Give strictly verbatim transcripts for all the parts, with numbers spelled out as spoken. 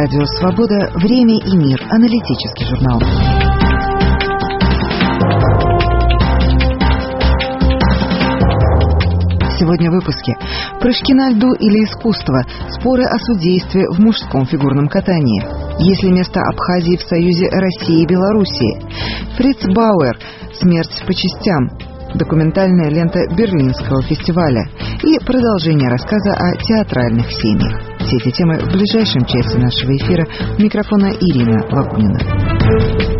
Радио «Свобода», «Время и мир», аналитический журнал. Сегодня в выпуске. Прыжки на льду или искусство. Споры о судействе в мужском фигурном катании. Есть ли место Абхазии в союзе России и Белоруссии? Фриц Бауэр. Смерть по частям. Документальная лента Берлинского фестиваля. И продолжение рассказа о театральных семьях. Все эти темы в ближайшем часе нашего эфира. У микрофона Ирина Лагунина.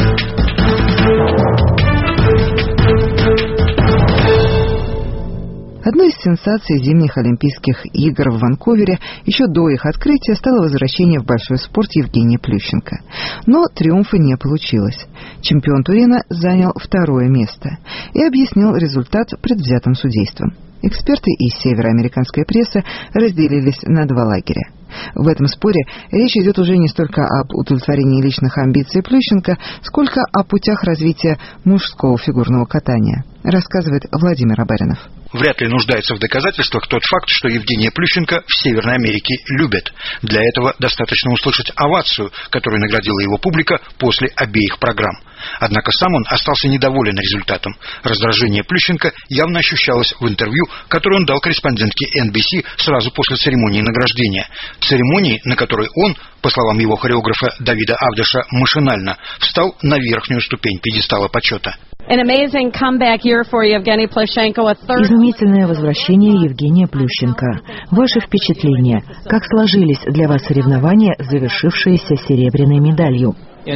Одной из сенсаций зимних Олимпийских игр в Ванкувере еще до их открытия стало возвращение в большой спорт Евгения Плющенко. Но триумфа не получилось. Чемпион Турина занял второе место и объяснил результат предвзятым судейством. Эксперты и североамериканская пресса разделились на два лагеря. В этом споре речь идет уже не столько об удовлетворении личных амбиций Плющенко, сколько о путях развития мужского фигурного катания, рассказывает Владимир Абаринов. Вряд ли нуждается в доказательствах тот факт, что Евгения Плющенко в Северной Америке любят. Для этого достаточно услышать овацию, которую наградила его публика после обеих программ. Однако сам он остался недоволен результатом. Раздражение Плющенко явно ощущалось в интервью, которое он дал корреспондентке эн би си сразу после церемонии награждения. Церемонии, на которой он, по словам его хореографа Давида Авдеша, машинально встал на верхнюю ступень пьедестала почета. Изумительное возвращение Евгения Плющенко. Ваши впечатления? Как сложились для вас соревнования, завершившиеся серебряной медалью? Теперь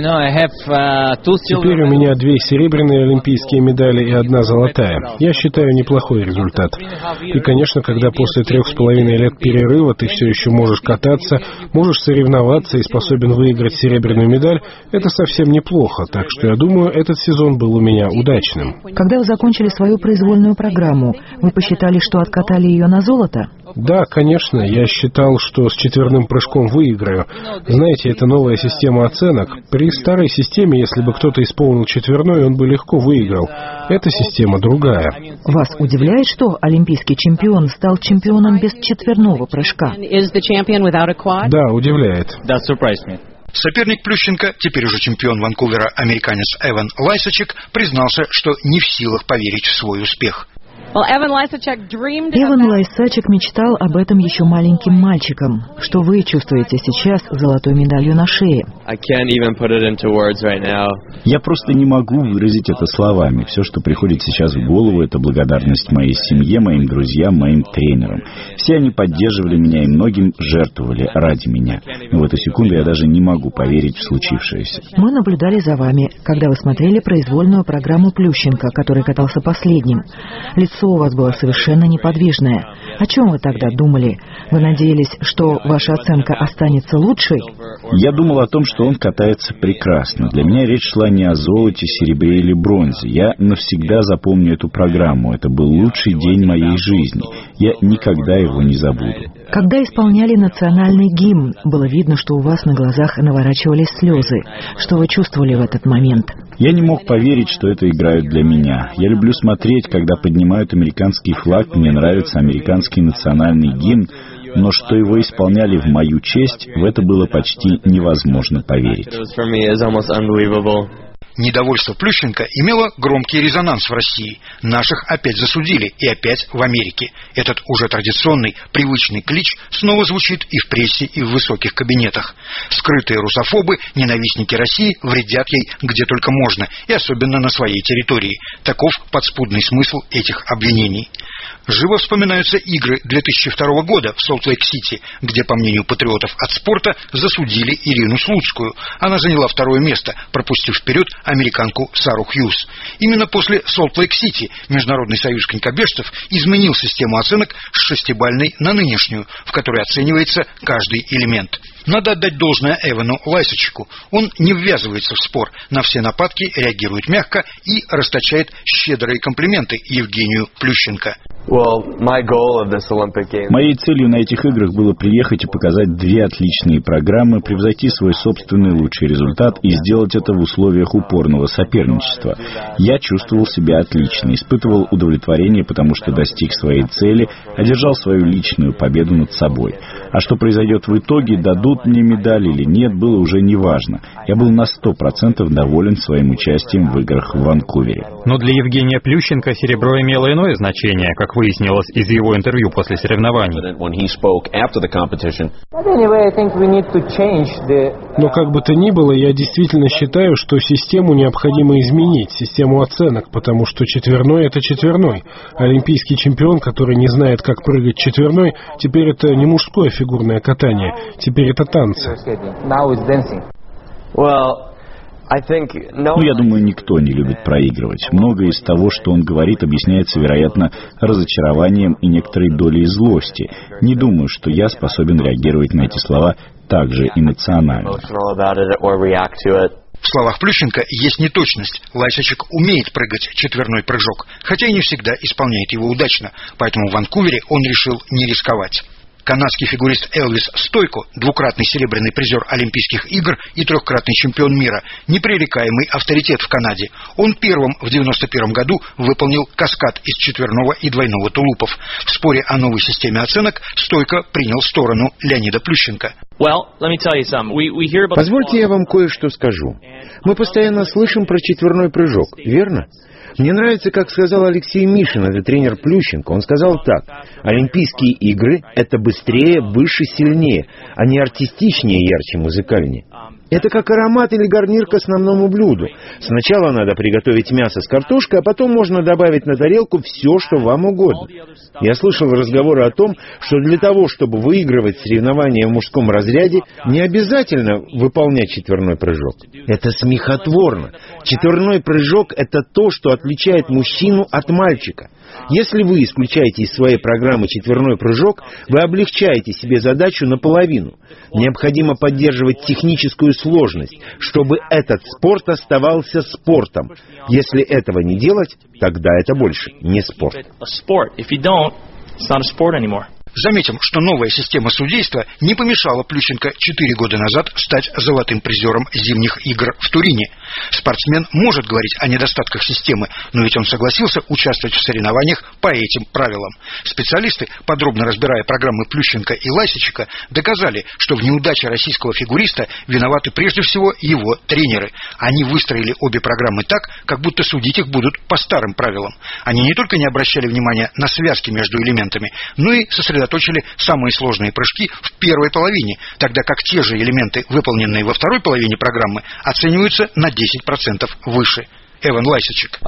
у меня две серебряные олимпийские медали и одна золотая. Я считаю, неплохой результат. И, конечно, когда после трех с половиной лет перерыва ты все еще можешь кататься, можешь соревноваться и способен выиграть серебряную медаль, это совсем неплохо. Так что я думаю, этот сезон был у меня удачным. Когда вы закончили свою произвольную программу, вы посчитали, что откатали ее на золото? Да, конечно. Я считал, что с четверным прыжком выиграю. Знаете, это новая система оценок. При старой системе, если бы кто-то исполнил четверной, он бы легко выиграл. Эта система другая. Вас удивляет, что олимпийский чемпион стал чемпионом без четверного прыжка? Да, удивляет. Соперник Плющенко, теперь уже чемпион Ванкувера, американец Эван Лайсачек, признался, что не в силах поверить в свой успех. Эван Лайсачек мечтал об этом еще маленьким мальчиком. Что вы чувствуете сейчас с золотой медалью на шее? Я просто не могу выразить это словами. Все, что приходит сейчас в голову, это благодарность моей семье, моим друзьям, моим тренерам. Все они поддерживали меня и многим жертвовали ради меня. Но в эту секунду я даже не могу поверить в случившееся. Мы наблюдали за вами, когда вы смотрели произвольную программу Плющенко, который катался последним. Лицо у вас было совершенно неподвижное. О чем вы тогда думали? Вы надеялись, что ваша оценка останется лучшей? Я думал о том, что он катается прекрасно. Для меня речь шла не о золоте, серебре или бронзе. Я навсегда запомню эту программу. Это был лучший день моей жизни. Я никогда его не забуду. Когда исполняли национальный гимн, было видно, что у вас на глазах наворачивались слезы. Что вы чувствовали в этот момент? Я не мог поверить, что это играют для меня. Я люблю смотреть, когда поднимают американский флаг, мне нравится американский национальный гимн, но что его исполняли в мою честь, в это было почти невозможно поверить. Недовольство Плющенко имело громкий резонанс в России. Наших опять засудили, и опять в Америке. Этот уже традиционный, привычный клич снова звучит и в прессе, и в высоких кабинетах. Скрытые русофобы, ненавистники России вредят ей где только можно, и особенно на своей территории. Таков подспудный смысл этих обвинений. Живо вспоминаются игры две тысячи второго года в Солт-Лейк-Сити, где, по мнению патриотов от спорта, засудили Ирину Слуцкую. Она заняла второе место, пропустив вперед американку Сару Хьюз. Именно после Солт-Лейк-Сити Международный союз конькобежцев изменил систему оценок с шестибалльной на нынешнюю, в которой оценивается каждый элемент. Надо отдать должное Эвану Лайсачеку. Он не ввязывается в спор, на все нападки реагирует мягко и расточает щедрые комплименты Евгению Плющенко. Моей целью на этих играх было приехать и показать две отличные программы, превзойти свой собственный лучший результат и сделать это в условиях упорного соперничества. Я чувствовал себя отлично, испытывал удовлетворение, потому что достиг своей цели, одержал свою личную победу над собой. А что произойдет в итоге, дадут мне медаль или нет, было уже неважно. Я был на сто процентов доволен своим участием в играх в Ванкувере. Но для Евгения Плющенко серебро имело иное значение, как выяснилось из его интервью после соревнований. Но как бы то ни было, я действительно считаю, что систему необходимо изменить, систему оценок, потому что четверной — это четверной. Олимпийский чемпион, который не знает, как прыгать четверной, теперь это не мужское фигурное катание, теперь это танцы. Ну, я думаю, никто не любит проигрывать. Многое из того, что он говорит, объясняется, вероятно, разочарованием и некоторой долей злости. Не думаю, что я способен реагировать на эти слова так же эмоционально. В словах Плющенко есть неточность. Лайсачек умеет прыгать четверной прыжок, хотя и не всегда исполняет его удачно, поэтому в Ванкувере он решил не рисковать. Канадский фигурист Элвис Стойко, двукратный серебряный призер Олимпийских игр и трехкратный чемпион мира, непререкаемый авторитет в Канаде. Он первым в девяносто первом году выполнил каскад из четверного и двойного тулупов. В споре о новой системе оценок Стойко принял сторону Леонида Плющенко. Позвольте я вам кое-что скажу. Мы постоянно слышим про четверной прыжок, верно? Мне нравится, как сказал Алексей Мишин, это тренер Плющенко. Он сказал так: Олимпийские игры — это быстрее, выше, сильнее, а не артистичнее, ярче, музыкальнее. Это как аромат или гарнир к основному блюду. Сначала надо приготовить мясо с картошкой, а потом можно добавить на тарелку все, что вам угодно. Я слышал разговоры о том, что для того, чтобы выигрывать соревнования в мужском разряде, не обязательно выполнять четверной прыжок. Это смехотворно. Четверной прыжок — это то, что отличает мужчину от мальчика. Если вы исключаете из своей программы четверной прыжок, вы облегчаете себе задачу наполовину. Необходимо поддерживать техническую сложность, чтобы этот спорт оставался спортом. Если этого не делать, тогда это больше не спорт. Заметим, что новая система судейства не помешала Плющенко четыре года назад стать золотым призером зимних игр в Турине. Спортсмен может говорить о недостатках системы, но ведь он согласился участвовать в соревнованиях по этим правилам. Специалисты, подробно разбирая программы Плющенко и Лайсачека, доказали, что в неудаче российского фигуриста виноваты прежде всего его тренеры. Они выстроили обе программы так, как будто судить их будут по старым правилам. Они не только не обращали внимания на связки между элементами, но и сосредоточились точили самые сложные прыжки в первой половине, тогда как те же элементы, выполненные во второй половине программы, оцениваются на десять процентов выше. Эван Лайсачек.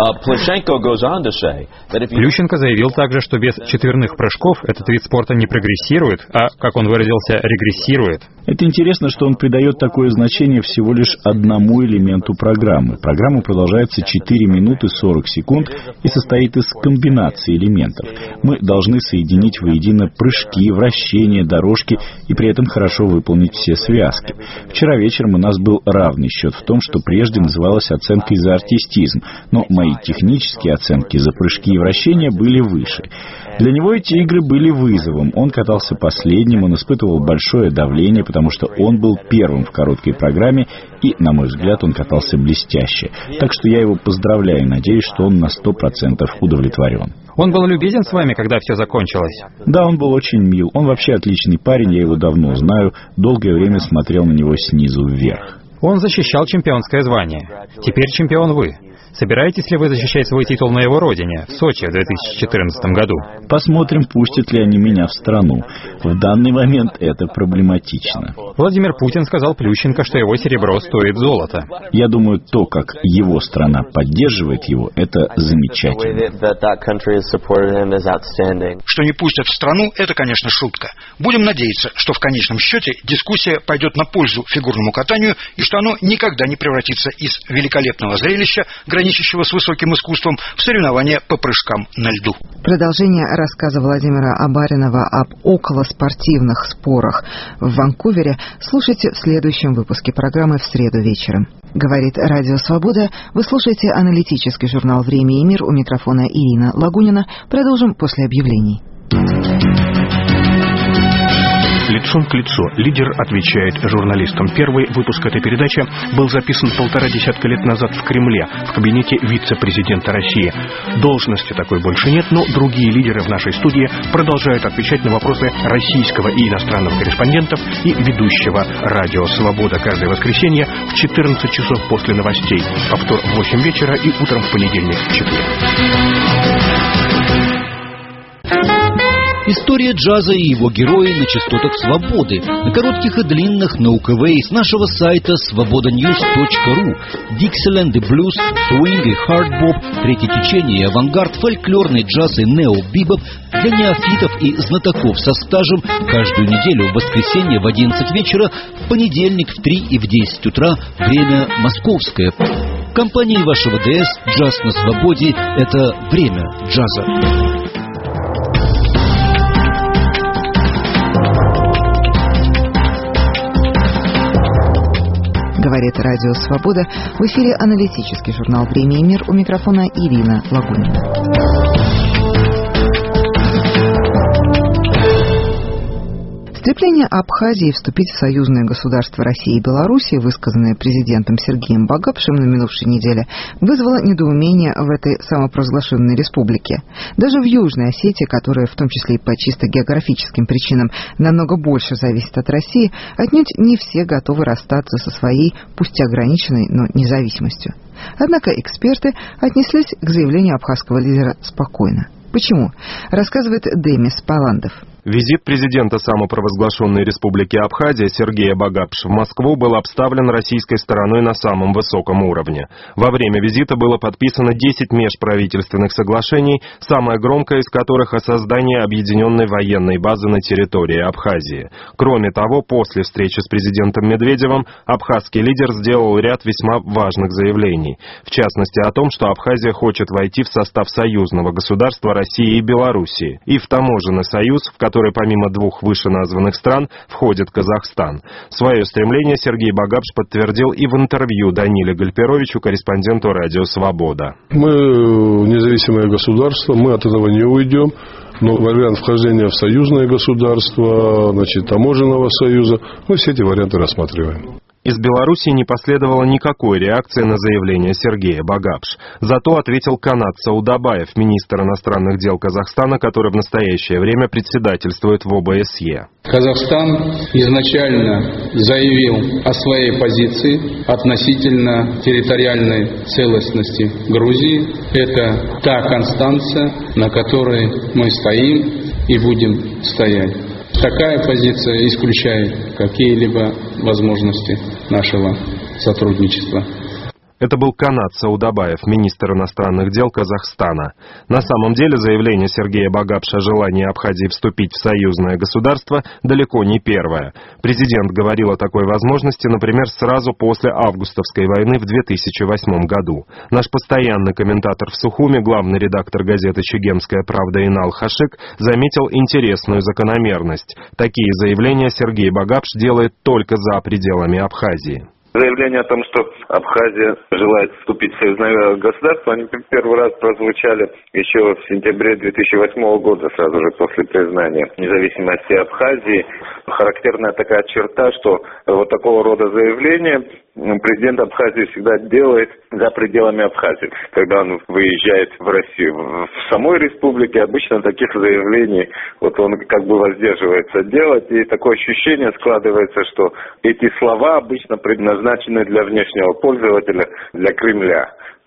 Плющенко заявил также, что без четверных прыжков этот вид спорта не прогрессирует, а, как он выразился, регрессирует. Это интересно, что он придает такое значение всего лишь одному элементу программы. Программа продолжается четыре минуты сорок секунд и состоит из комбинации элементов. Мы должны соединить воедино прыжки, вращения, дорожки и при этом хорошо выполнить все связки. Вчера вечером у нас был равный счет в том, что прежде называлось оценкой за артистизм, но мои технические оценки за прыжки и вращения были выше. Для него эти игры были вызовом. Он катался последним, он испытывал большое давление, потому что он был первым в короткой программе, и, на мой взгляд, он катался блестяще. Так что я его поздравляю и надеюсь, что он на сто процентов удовлетворен. Он был любезен с вами, когда все закончилось? Да, он был очень мил. Он вообще отличный парень, я его давно знаю. Долгое время смотрел на него снизу вверх. Он защищал чемпионское звание. Теперь чемпион вы. Собираетесь ли вы защищать свой титул на его родине, в Сочи в две тысячи четырнадцатом году? Посмотрим, пустят ли они меня в страну. В данный момент это проблематично. Владимир Путин сказал Плющенко, что его серебро стоит золота. Я думаю, то, как его страна поддерживает его, это замечательно. Что не пустят в страну, это, конечно, шутка. Будем надеяться, что в конечном счете дискуссия пойдет на пользу фигурному катанию и что оно никогда не превратится из великолепного зрелища, граничащего с высоким искусством, в соревнования по прыжкам на льду. Продолжение рассказа Владимира Абаринова об околоспортивных спорах в Ванкувере слушайте в следующем выпуске программы в среду вечером. Говорит Радио Свобода. Вы слушаете аналитический журнал «Время и мир». У микрофона Ирина Лагунина. Продолжим после объявлений. Лицом к лицу. Лидер отвечает журналистам. Первый выпуск этой передачи был записан полтора десятка лет назад в Кремле, в кабинете вице-президента России. Должности такой больше нет, но другие лидеры в нашей студии продолжают отвечать на вопросы российского и иностранных корреспондентов и ведущего «Радио Свобода» каждое воскресенье в четырнадцать часов после новостей, повтор в восемь вечера и утром в понедельник в четыре. История джаза и его герои на частотах свободы, на коротких и длинных, на УКВ, с нашего сайта свобода ньюс точка ру. Диксиленд и блюз, свинг и хардбоп, третье течение и авангард, фольклорный джаз и нео-бибоп для неофитов и знатоков со стажем каждую неделю в воскресенье в одиннадцать вечера, в понедельник в три и в десять утра, время московское. В компании вашего ДС «Джаз на свободе» — это время джаза. Говорит Радио Свобода. В эфире аналитический журнал «Время и мир». У микрофона Ирина Лагунина. Стремление Абхазии вступить в союзное государство России и Белоруссии, высказанное президентом Сергеем Багапшем на минувшей неделе, вызвало недоумение в этой самопровозглашенной республике. Даже в Южной Осетии, которая в том числе и по чисто географическим причинам намного больше зависит от России, отнюдь не все готовы расстаться со своей, пусть и ограниченной, но независимостью. Однако эксперты отнеслись к заявлению абхазского лидера спокойно. Почему? Рассказывает Демис Паландов. Визит президента самопровозглашенной республики Абхазия Сергея Багапша в Москву был обставлен российской стороной на самом высоком уровне. Во время визита было подписано десять межправительственных соглашений, самое громкое из которых о создании объединенной военной базы на территории Абхазии. Кроме того, после встречи с президентом Медведевым абхазский лидер сделал ряд весьма важных заявлений. В частности, о том, что Абхазия хочет войти в состав союзного государства России и Белоруссии и в таможенный союз, в котором которой помимо двух вышеназванных стран входит Казахстан. Свое стремление Сергей Багапш подтвердил и в интервью Даниле Гальперовичу, корреспонденту «Радио Свобода». Мы независимое государство, мы от этого не уйдем. Но вариант вхождения в союзное государство, значит, таможенного союза, мы все эти варианты рассматриваем. Из Белоруссии не последовало никакой реакции на заявление Сергея Багапш. Зато ответил канад Саудабаев, министр иностранных дел Казахстана, который в настоящее время председательствует в О Бэ С Е. Казахстан изначально заявил о своей позиции относительно территориальной целостности Грузии. Это та констанция, на которой мы стоим и будем стоять. Такая позиция исключает какие-либо возможности нашего сотрудничества. Это был канад Саудабаев, министр иностранных дел Казахстана. На самом деле заявление Сергея Багапша о желании Абхазии вступить в союзное государство далеко не первое. Президент говорил о такой возможности, например, сразу после августовской войны в две тысячи восьмом году. Наш постоянный комментатор в Сухуми, главный редактор газеты «Чегемская правда» Инал Хашик, заметил интересную закономерность. Такие заявления Сергей Багапш делает только за пределами Абхазии. Заявление о том, что Абхазия желает вступить в союзное государство, они первый раз прозвучали еще в сентябре две тысячи восьмого года, сразу же после признания независимости Абхазии. Характерная такая черта, что вот такого рода заявления президент Абхазии всегда делает за пределами Абхазии. Когда он выезжает в Россию, в самой республике обычно таких заявлений вот он как бы воздерживается делать. И такое ощущение складывается, что эти слова обычно предназначены для внешнего пользователя, для Кремля.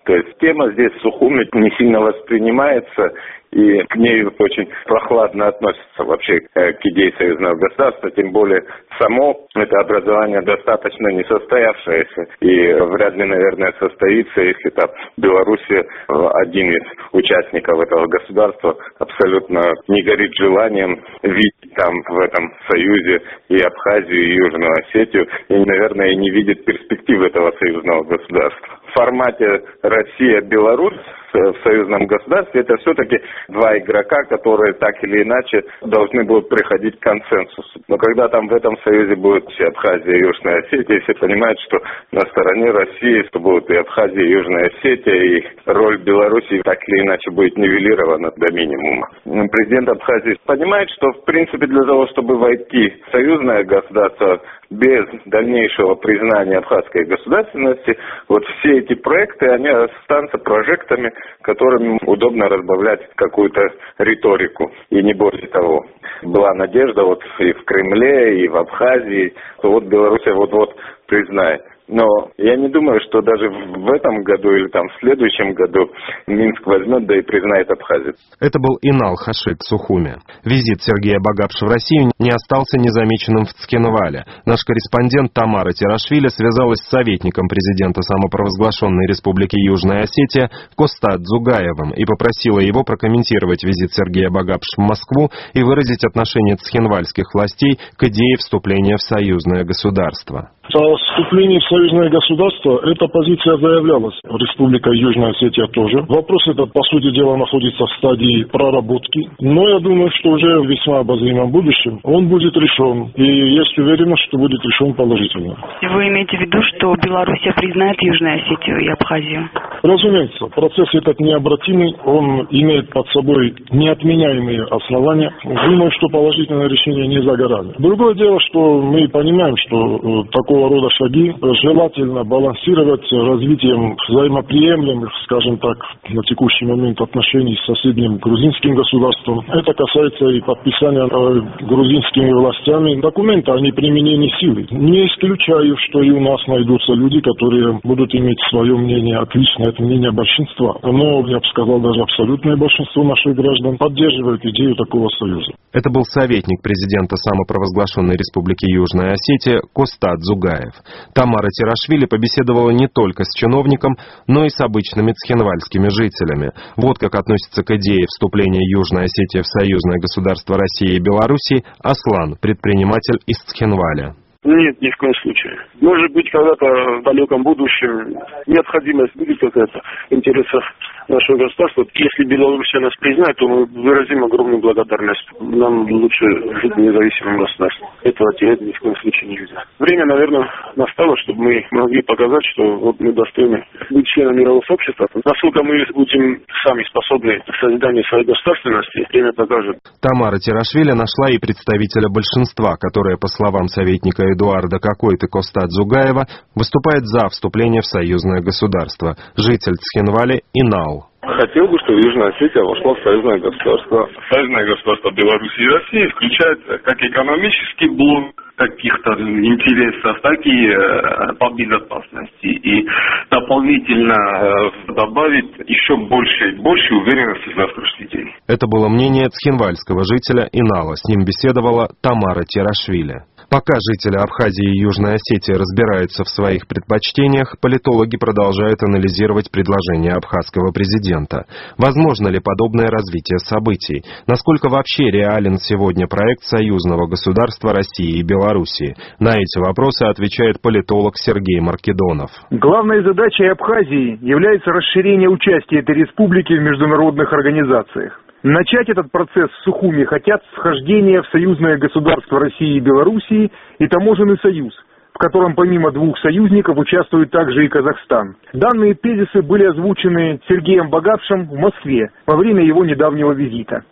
То есть тема здесь Сухуми не сильно воспринимается, и к ней очень прохладно относятся вообще к идее союзного государства, тем более само это образование достаточно несостоявшееся, и вряд ли, наверное, состоится, если там Белоруссия, один из участников этого государства, абсолютно не горит желанием видеть там в этом союзе и Абхазию, и Южную Осетию, и, наверное, и не видит перспектив этого союзного государства. В формате Россия-Беларусь в союзном государстве это все-таки два игрока, которые так или иначе должны будут приходить к консенсусу. Но когда там в этом союзе будет и Абхазия, и Южная Осетия, все понимают, что на стороне России что будут и Абхазия, и Южная Осетия, и роль Беларуси так или иначе будет нивелирована до минимума. Президент Абхазии понимает, что в принципе для того, чтобы войти в союзное государство без дальнейшего признания абхазской государственности, вот все эти проекты, они останутся прожектами, которыми удобно разбавлять какую-то риторику, и не более того. Была надежда вот и в Кремле, и в Абхазии, что вот Белоруссия вот-вот признает. Но я не думаю, что даже в этом году или там в следующем году Минск возьмет, да и признает Абхазию. Это был Инал Хашик Сухуми. Визит Сергея Багапши в Россию не остался незамеченным в Цхинвале. Наш корреспондент Тамара Терашвили связалась с советником президента самопровозглашенной Республики Южная Осетия Костат Дзугаевым и попросила его прокомментировать визит Сергея Багапши в Москву и выразить отношение цхинвальских властей к идее вступления в союзное государство. О вступлении в союзное государство эта позиция заявлялась. Республика Южная Осетия тоже. Вопрос этот, по сути дела, находится в стадии проработки. Но я думаю, что уже в весьма обозримом будущем он будет решен. И есть уверенность, что будет решен положительно. Вы имеете в виду, что Белоруссия признает Южную Осетию и Абхазию? Разумеется. Процесс этот необратимый. Он имеет под собой неотменяемые основания. Думаю, что положительное решение не за горами. Другое дело, что мы понимаем, что такого рода шаги желательно балансировать развитием взаимоприемлемых, скажем так, на текущий момент отношений с соседним грузинским государством. Это касается и подписания э, грузинскими властями документа о неприменении силы. Не исключаю, что и у нас найдутся люди, которые будут иметь свое мнение отличное от мнения большинства. Но, я бы сказал, даже абсолютное большинство наших граждан поддерживает идею такого союза. Это был советник президента самопровозглашенной Республики Южная Осетия Костат Дзугаев. Тамара Терашвили побеседовала не только с чиновником, но и с обычными цхинвальскими жителями. Вот как относится к идее вступления Южной Осетии в союзное государство России и Белоруссии Аслан, предприниматель из Цхинваля. Нет, ни в коем случае. Может быть, когда-то в далеком будущем необходимость будет какая-то в интересах нашего государства. Если Белоруссия нас признает, то мы выразим огромную благодарность. Нам лучше жить в независимом государстве. Этого терять ни в коем случае нельзя. Время, наверное, настало, чтобы мы могли показать, что вот мы достойны быть членом мирового сообщества. Насколько мы будем сами способны к созиданию своей государственности, время покажет. Тамара Терашвили нашла и представителя большинства, которое, по словам советника Эдуарда Какойты Костат Дзугаева, выступает за вступление в союзное государство. Житель Цхинвали Инал. Хотел бы, чтобы Южная Осетия вошла в союзное государство. Союзное государство Беларуси и России включает как экономический блок каких-то интересов, так и по безопасности. И дополнительно добавить еще больше, больше уверенности в завтрашний день. Это было мнение цхинвальского жителя Инала. С ним беседовала Тамара Терашвили. Пока жители Абхазии и Южной Осетии разбираются в своих предпочтениях, политологи продолжают анализировать предложение абхазского президента. Возможно ли подобное развитие событий? Насколько вообще реален сегодня проект союзного государства России и Белоруссии? На эти вопросы отвечает политолог Сергей Маркедонов. Главной задачей Абхазии является расширение участия этой республики в международных организациях. Начать этот процесс в Сухуми хотят с вхождения в союзное государство России и Белоруссии и таможенный союз, в котором помимо двух союзников участвует также и Казахстан. Данные тезисы были озвучены Сергеем Багапшем в Москве во время его недавнего визита.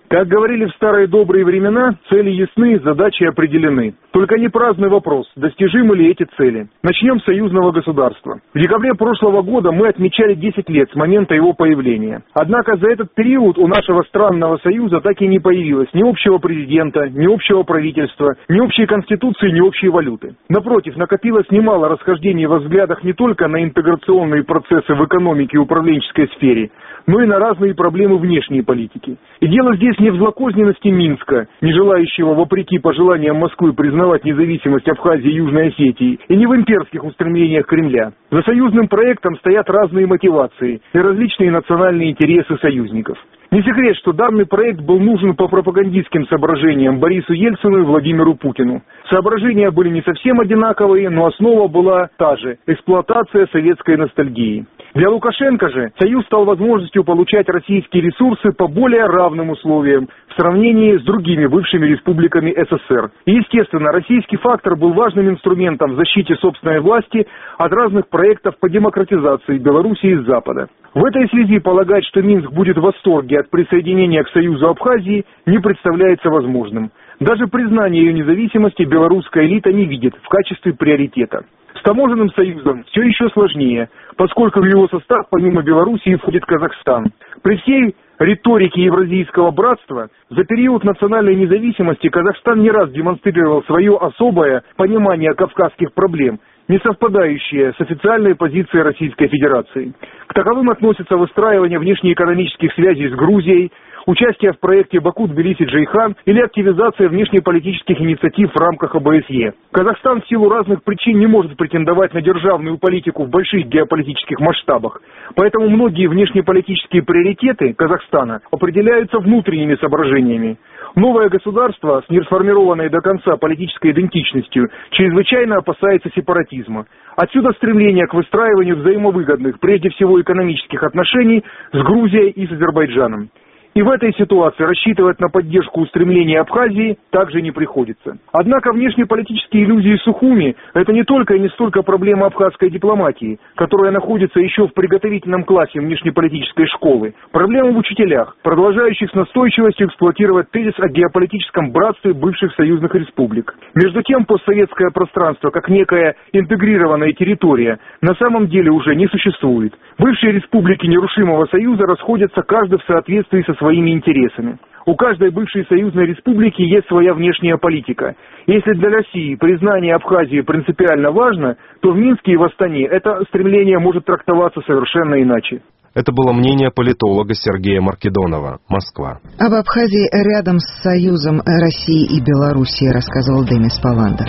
Как говорили в старые добрые времена, цели ясны, задачи определены. Только не праздный вопрос, достижимы ли эти цели. Начнем с союзного государства. В декабре прошлого года мы отмечали десять лет с момента его появления. Однако за этот период у нашего странного союза так и не появилось ни общего президента, ни общего правительства, ни общей конституции, ни общей валюты. Напротив, накопилось немало расхождений во взглядах не только на интеграционные процессы в экономике и управленческой сфере, но и на разные проблемы внешней политики. И дело здесь не в злокозненности Минска, не желающего, вопреки пожеланиям Москвы, признавать независимость Абхазии и Южной Осетии, и не в имперских устремлениях Кремля. За союзным проектом стоят разные мотивации и различные национальные интересы союзников. Не секрет, что данный проект был нужен по пропагандистским соображениям Борису Ельцину и Владимиру Путину. Соображения были не совсем одинаковые, но основа была та же – эксплуатация советской ностальгии. Для Лукашенко же союз стал возможностью получать российские ресурсы по более равным условиям в сравнении с другими бывшими республиками СССР. И, естественно, российский фактор был важным инструментом в защите собственной власти от разных проектов по демократизации Белоруссии с Запада. В этой связи полагать, что Минск будет в восторге от присоединения к Союзу Абхазии, не представляется возможным. Даже признание ее независимости белорусская элита не видит в качестве приоритета. С таможенным союзом все еще сложнее, поскольку в его состав помимо Белоруссии входит Казахстан. При всей риторике Евразийского братства за период национальной независимости Казахстан не раз демонстрировал свое особое понимание кавказских проблем, не совпадающее с официальной позицией Российской Федерации. К таковым относятся выстраивание внешнеэкономических связей с Грузией, участие в проекте Баку-Тбилиси-Джейхан или активизация внешнеполитических инициатив в рамках ОБСЕ. Казахстан в силу разных причин не может претендовать на державную политику в больших геополитических масштабах, поэтому многие внешнеполитические приоритеты Казахстана определяются внутренними соображениями. Новое государство с несформированной до конца политической идентичностью чрезвычайно опасается сепаратизма. Отсюда стремление к выстраиванию взаимовыгодных, прежде всего экономических отношений с Грузией и с Азербайджаном. И в этой ситуации рассчитывать на поддержку устремлений Абхазии также не приходится. Однако внешнеполитические иллюзии Сухуми – это не только и не столько проблема абхазской дипломатии, которая находится еще в приготовительном классе внешнеполитической школы. Проблема в учителях, продолжающих с настойчивостью эксплуатировать тезис о геополитическом братстве бывших союзных республик. Между тем, постсоветское пространство, как некая интегрированная территория, на самом деле уже не существует. Бывшие республики нерушимого союза расходятся каждый в соответствии со своими интересами. У каждой бывшей союзной республики есть своя внешняя политика. Если для России признание Абхазии принципиально важно, то в Минске и в Астане это стремление может трактоваться совершенно иначе. Это было мнение политолога Сергея Маркедонова, Москва. Об Абхазии рядом с союзом России и Белоруссии рассказывал Демис Паландер.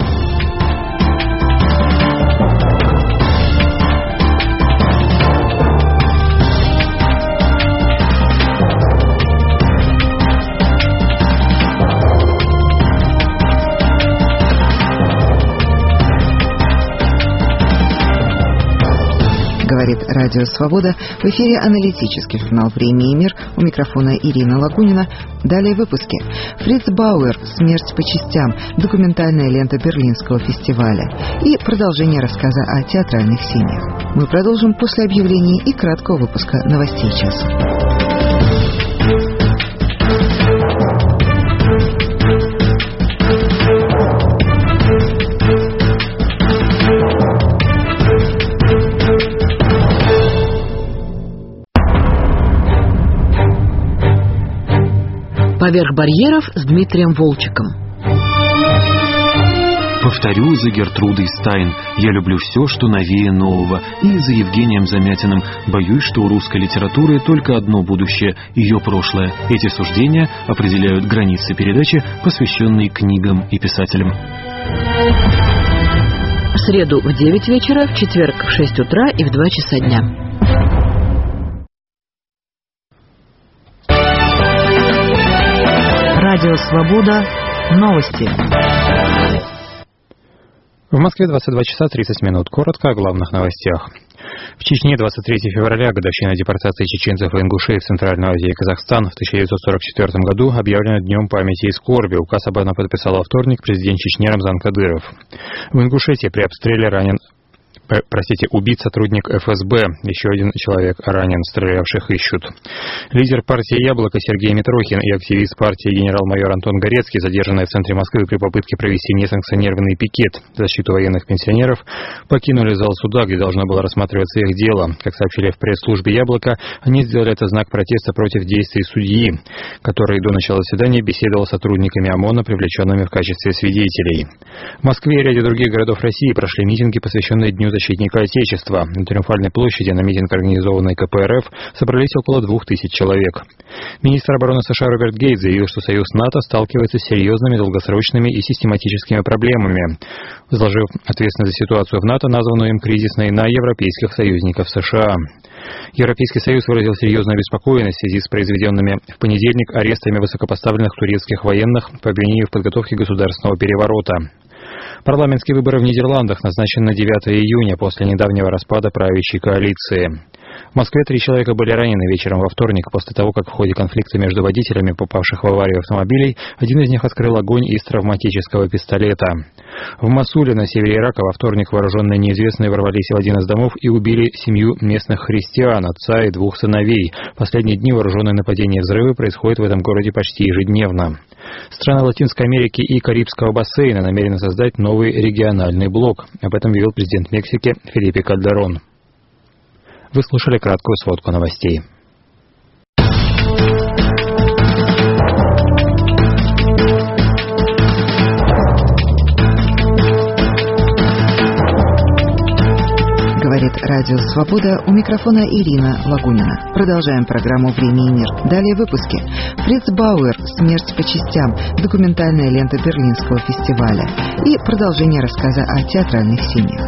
Говорит Радио Свобода. В эфире аналитический журнал «Время и мир». У микрофона Ирина Лагунина. Далее выпуски. Фриц Бауэр «Смерть по частям». Документальная лента Берлинского фестиваля. И продолжение рассказа о театральных семьях. Мы продолжим после объявлений и краткого выпуска новостей часа. «Поверх барьеров» с Дмитрием Волчиком. Повторю за Гертрудой Стайн: я люблю все, что новее нового. И за Евгением Замятиным: боюсь, что у русской литературы только одно будущее — ее прошлое. Эти суждения определяют границы передачи, посвященной книгам и писателям. В среду в девять вечера, в четверг в шесть утра и в два часа дня. Радио «Свобода». Новости. В Москве двадцать два часа тридцать минут. Коротко о главных новостях. В Чечне двадцать третьего февраля, годовщина депортации чеченцев и ингушей в Центральную Азию и Казахстан, в тысяча девятьсот сорок четвёртом году объявлено Днем памяти и скорби. Указ об этом подписал во вторник президент Чечни Рамзан Кадыров. В Ингушетии при обстреле ранен э, простите, убит сотрудник эф эс бэ. Еще один человек ранен, стрелявших ищут. Лидер партии «Яблоко» Сергей Митрохин и активист партии генерал-майор Антон Горецкий, задержанные в центре Москвы при попытке провести несанкционированный пикет в защиту военных пенсионеров, покинули зал суда, где должно было рассматриваться их дело. Как сообщили в пресс-службе «Яблоко», они сделали это в знак протеста против действий судьи, который до начала заседания беседовал с сотрудниками ОМОНа, привлеченными в качестве свидетелей. В Москве и ряде других городов России прошли митинги, посвященные Дню защитника Отечества. На Триумфальной площади на митинг, организованный ка пэ эр эф, собрались около двух тысяч человек. Министр обороны США Роберт Гейт заявил, что союз НАТО сталкивается с серьезными долгосрочными и систематическими проблемами, возложив ответственность за ситуацию в НАТО, названную им кризисной, на европейских союзников США. Европейский союз выразил серьезную обеспокоенность в связи с произведенными в понедельник арестами высокопоставленных турецких военных по обвинению в подготовке государственного переворота. Парламентские выборы в Нидерландах назначены на девятое июня после недавнего распада правящей коалиции. В Москве три человека были ранены вечером во вторник после того, как в ходе конфликта между водителями, попавших в аварию автомобилей, один из них открыл огонь из травматического пистолета. В Мосуле на севере Ирака во вторник вооруженные неизвестные ворвались в один из домов и убили семью местных христиан, отца и двух сыновей. В последние дни вооруженные нападения и взрывы происходят в этом городе почти ежедневно. Страны Латинской Америки и Карибского бассейна намерены создать новый региональный блок. Об этом объявил президент Мексики Фелипе Кальдерон. Вы слушали краткую сводку новостей. Говорит Радио Свобода, у микрофона Ирина Лагунина. Продолжаем программу «Время и мир». Далее выпуски. Фриц Бауэр «Смерть по частям», документальная лента Берлинского фестиваля и продолжение рассказа о театральных семьях.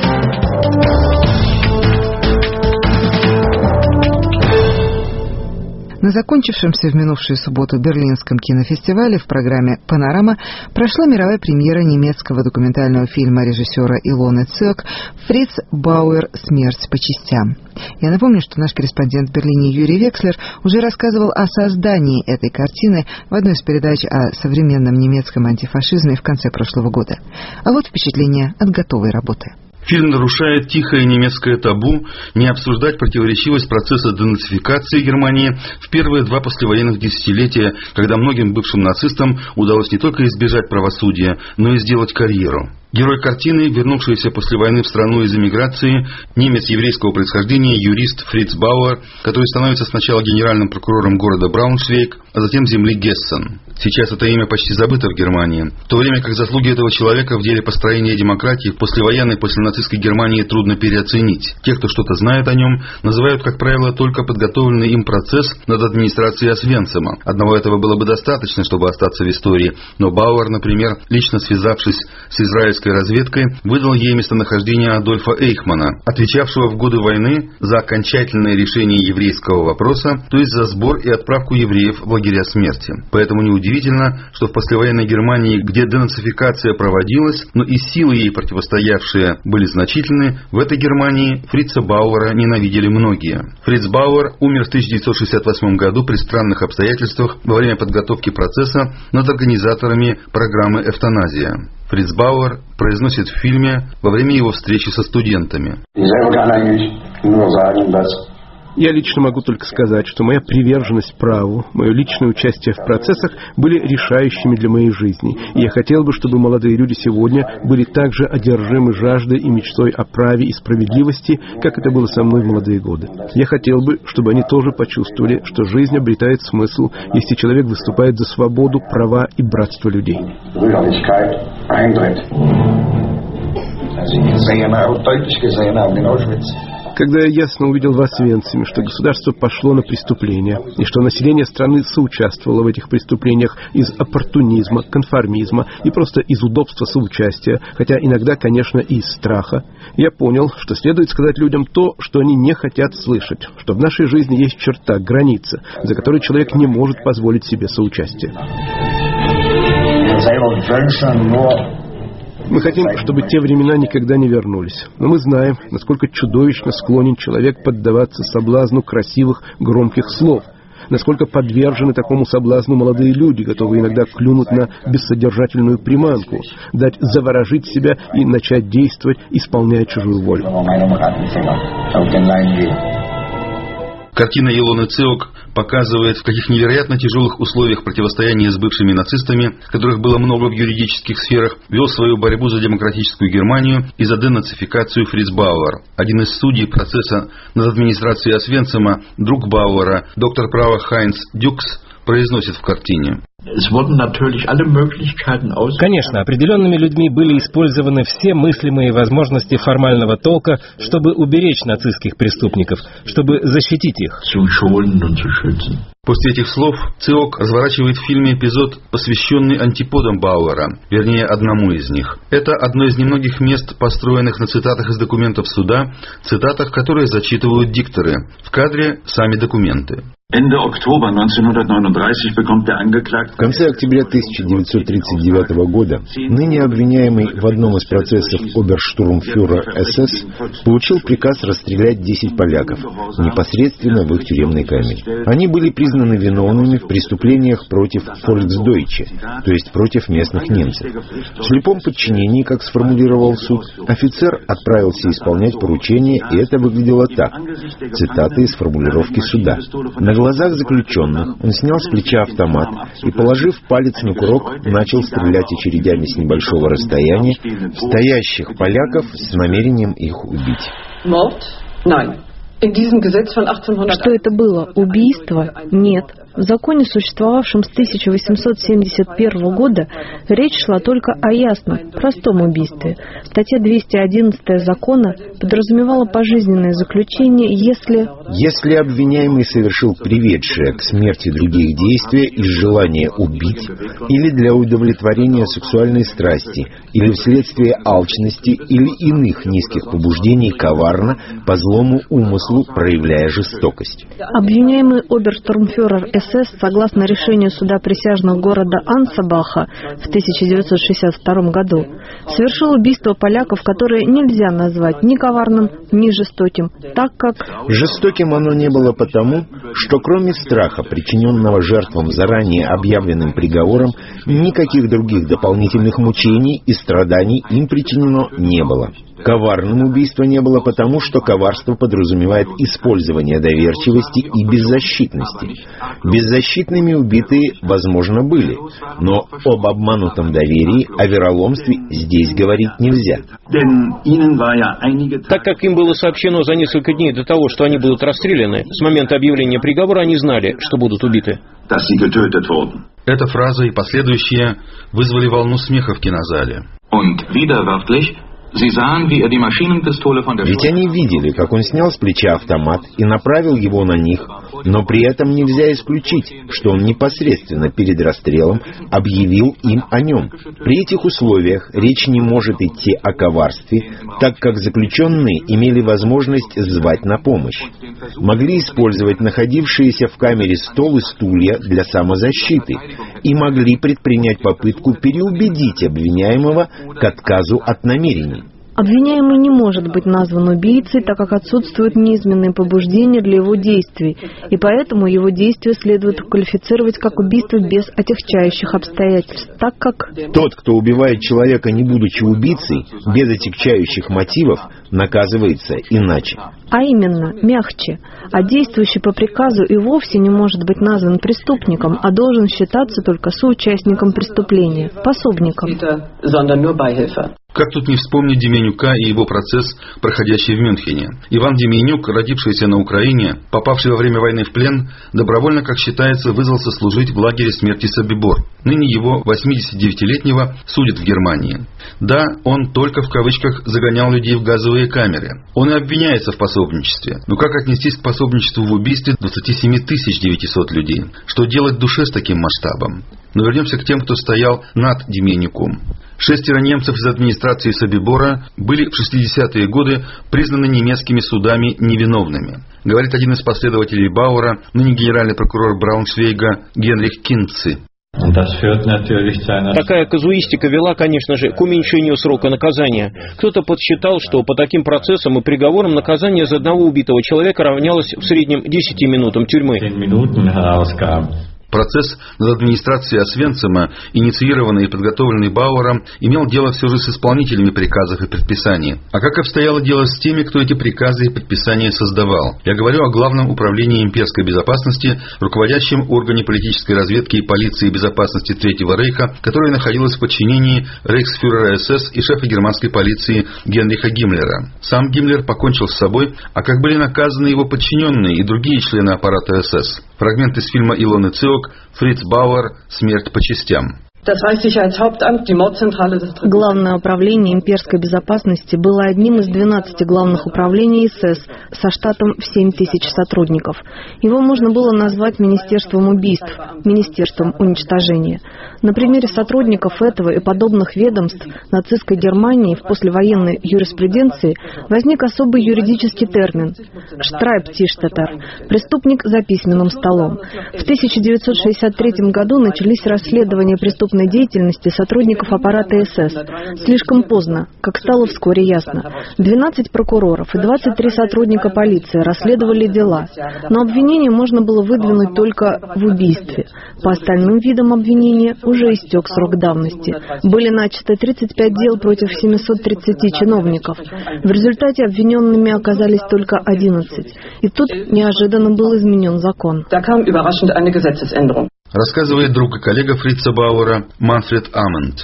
На закончившемся в минувшую субботу Берлинском кинофестивале в программе «Панорама» прошла мировая премьера немецкого документального фильма режиссера Илоны Цёк «Фриц Бауэр. Смерть по частям». Я напомню, что наш корреспондент в Берлине Юрий Векслер уже рассказывал о создании этой картины в одной из передач о современном немецком антифашизме в конце прошлого года. А вот впечатление от готовой работы. Фильм нарушает тихое немецкое табу не обсуждать противоречивость процесса денацификации Германии в первые два послевоенных десятилетия, когда многим бывшим нацистам удалось не только избежать правосудия, но и сделать карьеру. Герой картины, вернувшийся после войны в страну из эмиграции, немец еврейского происхождения, юрист Фриц Бауэр, который становится сначала генеральным прокурором города Брауншвейг, а затем земли Гессен. Сейчас это имя почти забыто в Германии, в то время как заслуги этого человека в деле построения демократии в послевоенной посленацистской Германии трудно переоценить. Те, кто что-то знает о нем, называют, как правило, только подготовленный им процесс над администрацией Освенцима. Одного этого было бы достаточно, чтобы остаться в истории, но Бауэр, например, лично связавшись с израильским разведкой, выдал ей местонахождение Адольфа Эйхмана, отвечавшего в годы войны за окончательное решение еврейского вопроса, то есть за сбор и отправку евреев в лагеря смерти. Поэтому неудивительно, что в послевоенной Германии, где денацификация проводилась, но и силы ей противостоявшие были значительны, в этой Германии Фрица Бауэра ненавидели многие. Фриц Бауэр умер в тысяча девятьсот шестьдесят восьмом году при странных обстоятельствах во время подготовки процесса над организаторами программы «Эвтаназия». Фриц Бауэр произносит в фильме во время его встречи со студентами. Я лично могу только сказать, что моя приверженность праву, мое личное участие в процессах были решающими для моей жизни. И я хотел бы, чтобы молодые люди сегодня были так же одержимы жаждой и мечтой о праве и справедливости, как это было со мной в молодые годы. Я хотел бы, чтобы они тоже почувствовали, что жизнь обретает смысл, если человек выступает за свободу, права и братство людей. Когда я ясно увидел в Освенциме, что государство пошло на преступления, и что население страны соучаствовало в этих преступлениях из оппортунизма, конформизма и просто из удобства соучастия, хотя иногда, конечно, и из страха, я понял, что следует сказать людям то, что они не хотят слышать, что в нашей жизни есть черта, граница, за которой человек не может позволить себе соучастие. Мы хотим, чтобы те времена никогда не вернулись. Но мы знаем, насколько чудовищно склонен человек поддаваться соблазну красивых, громких слов. насколько подвержены такому соблазну молодые люди, готовые иногда клюнуть на бессодержательную приманку, дать заворожить себя и начать действовать, исполняя чужую волю. Картина Илоны Цеок показывает, в каких невероятно тяжелых условиях противостояния с бывшими нацистами, которых было много в юридических сферах, вел свою борьбу за демократическую Германию и за денацификацию Фриц Бауэр. Один из судей процесса над администрацией Освенцима, друг Бауэра, доктор права Хайнц Дюкс, произносит в картине: Конечно, определенными людьми были использованы все мыслимые возможности формального толка, чтобы уберечь нацистских преступников, чтобы защитить их. После этих слов Цеок разворачивает в фильме эпизод, посвященный антиподам Бауэра, вернее, одному из них. Это одно из немногих мест, построенных на цитатах из документов суда, цитатах, которые зачитывают дикторы. В кадре сами документы. В конце октября тысяча девятьсот тридцать девятого года ныне обвиняемый в одном из процессов оберштурмфюрер СС получил приказ расстрелять десять поляков непосредственно в их тюремной камере. Они были признаны виновными в преступлениях против Volksdeutsche, то есть против местных немцев. В слепом подчинении, как сформулировал суд, офицер отправился исполнять поручение, и это выглядело так. Цитаты из формулировки суда. На глазах заключенных он снял с плеча автомат и, положив палец на курок, начал стрелять очередями с небольшого расстояния в стоящих поляков с намерением их убить. Что это было? Убийство? Нет. В законе, существовавшем с тысяча восемьсот семьдесят первого года, речь шла только о ясном, простом убийстве. Статья двести одиннадцать закона подразумевала пожизненное заключение, если... Если обвиняемый совершил приведшее к смерти других действия из желания убить, или для удовлетворения сексуальной страсти, или вследствие алчности, или иных низких побуждений коварно, по злому умыслу, проявляя жестокость. Обвиняемый оберштурмфюрер СС, согласно решению суда присяжных города Ансбаха в тысяча девятьсот шестьдесят втором году, совершил убийство поляков, которое нельзя назвать ни коварным, ни жестоким, так как... Жестоким оно не было потому, что кроме страха, причиненного жертвам заранее объявленным приговором, никаких других дополнительных мучений и страданий им причинено не было. Коварным убийство не было потому, что коварство подразумевает использование доверчивости и беззащитности. Беззащитными убитые, возможно, были, но об обманутом доверии, о вероломстве здесь говорить нельзя. Так как им было сообщено за несколько дней до того, что они будут расстреляны, с момента объявления приговора они знали, что будут убиты. Эта фраза и последующие вызвали волну смеха в кинозале. Ведь они видели, как он снял с плеча автомат и направил его на них, но при этом нельзя исключить, что он непосредственно перед расстрелом объявил им о нем. При этих условиях речь не может идти о коварстве, так как заключенные имели возможность звать на помощь. Могли использовать находившиеся в камере стол и стулья для самозащиты и могли предпринять попытку переубедить обвиняемого к отказу от намерений. Обвиняемый не может быть назван убийцей, так как отсутствуют низменные побуждения для его действий, и поэтому его действия следует квалифицировать как убийство без отягчающих обстоятельств, так как... Тот, кто убивает человека, не будучи убийцей, без отягчающих мотивов, наказывается иначе. А именно, мягче. А действующий по приказу и вовсе не может быть назван преступником, а должен считаться только соучастником преступления, пособником. Как тут не вспомнить Деменюка и его процесс, проходящий в Мюнхене? Иван Деменюк, родившийся на Украине, попавший во время войны в плен, добровольно, как считается, вызвался служить в лагере смерти Собибор. Ныне его, восьмидесятидевятилетнего, судят в Германии. Да, он только в кавычках загонял людей в газовые камеры. Он и обвиняется в пособничестве. Но как отнестись к пособничеству в убийстве двадцати семи тысяч девятисот людей? Что делать душе с таким масштабом? Но вернемся к тем, кто стоял над Деменюком. Шестеро немцев из администрации Собибора были в шестидесятые годы признаны немецкими судами невиновными. Говорит один из последователей Бауэра, ныне генеральный прокурор Брауншвейга Генрих Кинци. Такая казуистика вела, конечно же, к уменьшению срока наказания. Кто-то подсчитал, что по таким процессам и приговорам наказание за одного убитого человека равнялось в среднем десяти минутам тюрьмы. Процесс над администрацией Освенцима, инициированный и подготовленный Бауэром, имел дело все же с исполнителями приказов и предписаний. А как обстояло дело с теми, кто эти приказы и предписания создавал? Я говорю о Главном управлении имперской безопасности, руководящем органе политической разведки и полиции безопасности Третьего Рейха, которое находилось в подчинении рейхсфюрера СС и шефа германской полиции Генриха Гиммлера. Сам Гиммлер покончил с собой, а как были наказаны его подчиненные и другие члены аппарата СС? Фрагмент из фильма Илоны Циок «Фриц Бауэр. Смерть по частям». Главное управление имперской безопасности было одним из двенадцати главных управлений СС со штатом в семь тысяч сотрудников. Его можно было назвать Министерством убийств, Министерством уничтожения. На примере сотрудников этого и подобных ведомств нацистской Германии в послевоенной юриспруденции возник особый юридический термин – «штрайбтиштетер» – преступник за письменным столом. В тысяча девятьсот шестьдесят третьем году начались расследования преступной деятельности сотрудников аппарата СС. Слишком поздно, как стало вскоре ясно. двенадцать прокуроров и двадцать три сотрудника полиции расследовали дела, но обвинение можно было выдвинуть только в убийстве. По остальным видам обвинения уже истек срок давности. Были начаты тридцать пять дел против семисот тридцати чиновников. В результате обвиненными оказались только одиннадцать. И тут неожиданно был изменен закон. Рассказывает друг и коллега Фрица Бауэра Манфред Амент.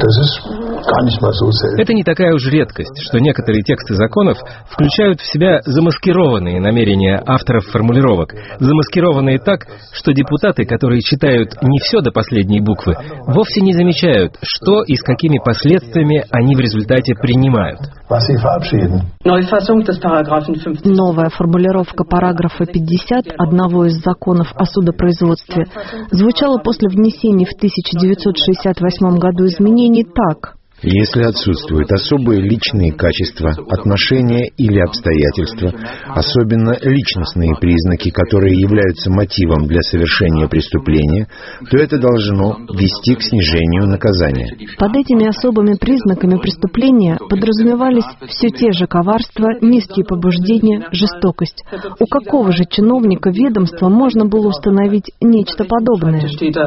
Это не такая уж редкость, что некоторые тексты законов включают в себя замаскированные намерения авторов формулировок, замаскированные так, что депутаты, которые читают не все до последней буквы, вовсе не замечают, что и с какими последствиями они в результате принимают. Новая формулировка параграфа пятьдесят одного из законов о судопроизводстве звучала после внесения в тысяча девятьсот шестьдесят восьмом году изменений так. Если отсутствуют особые личные качества, отношения или обстоятельства, особенно личностные признаки, которые являются мотивом для совершения преступления, то это должно вести к снижению наказания. Под этими особыми признаками преступления подразумевались все те же коварства, низкие побуждения, жестокость. У какого же чиновника ведомства можно было установить нечто подобное?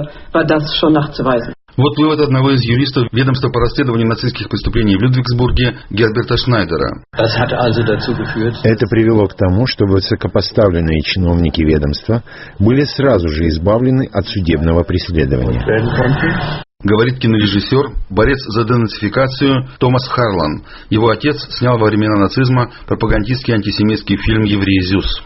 Вот вывод одного из юристов ведомства по расследованию нацистских преступлений в Людвигсбурге Герберта Шнайдера. Это привело к тому, что высокопоставленные чиновники ведомства были сразу же избавлены от судебного преследования. Говорит кинорежиссер, борец за денацификацию Томас Харлан. Его отец снял во времена нацизма пропагандистский антисемитский фильм «Еврей Зюс».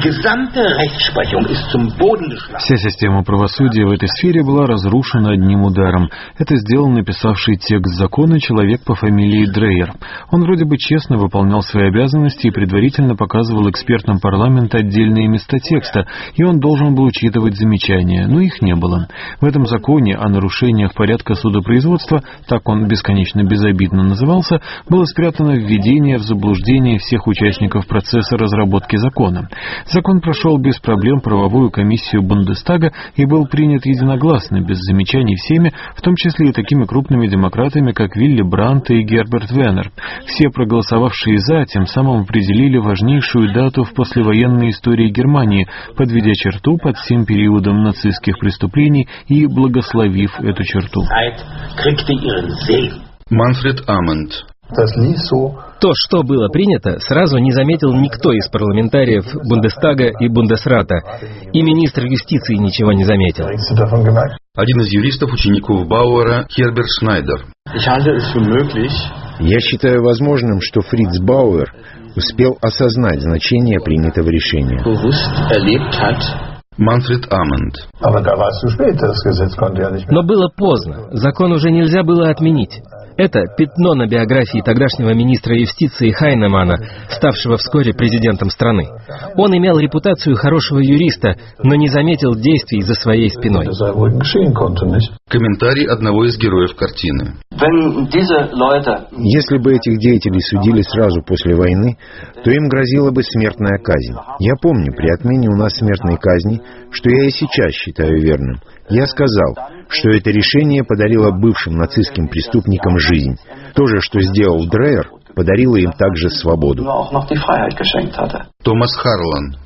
Вся система правосудия в этой сфере была разрушена одним ударом. Это сделал написавший текст закона человек по фамилии Дрейер. Он вроде бы честно выполнял свои обязанности и предварительно показывал экспертам парламента отдельные места текста, и он должен был учитывать замечания, но их не было. В этом законе о нарушениях порядка судопроизводства, так он бесконечно безобидно назывался, было спрятано введение в заблуждение всех участников процесса разработки закона. Закон прошел без проблем правовую комиссию Бундестага и был принят единогласно, без замечаний всеми, в том числе и такими крупными демократами, как Вилли Брандт и Герберт Веннер. Все проголосовавшие «за» тем самым определили важнейшую дату в послевоенной истории Германии, подведя черту под всем периодом нацистских преступлений и благословив эту черту. Манфред Амент. То, что было принято, сразу не заметил никто из парламентариев Бундестага и Бундесрата, и министр юстиции ничего не заметил. Один из юристов, учеников Бауэра, Херберт Шнайдер. Я считаю возможным, что Фриц Бауэр успел осознать значение принятого решения. Манфред Амент. Но было поздно. Закон уже нельзя было отменить. Это пятно на биографии тогдашнего министра юстиции Хайнемана, ставшего вскоре президентом страны. Он имел репутацию хорошего юриста, но не заметил действий за своей спиной. Комментарий одного из героев картины. Если бы этих деятелей судили сразу после войны, то им грозила бы смертная казнь. Я помню при отмене у нас смертной казни, что я и сейчас считаю верным. Я сказал, что это решение подарило бывшим нацистским преступникам жизнь. То же, что сделал Дрейер, подарило им также свободу. Томас Харлан.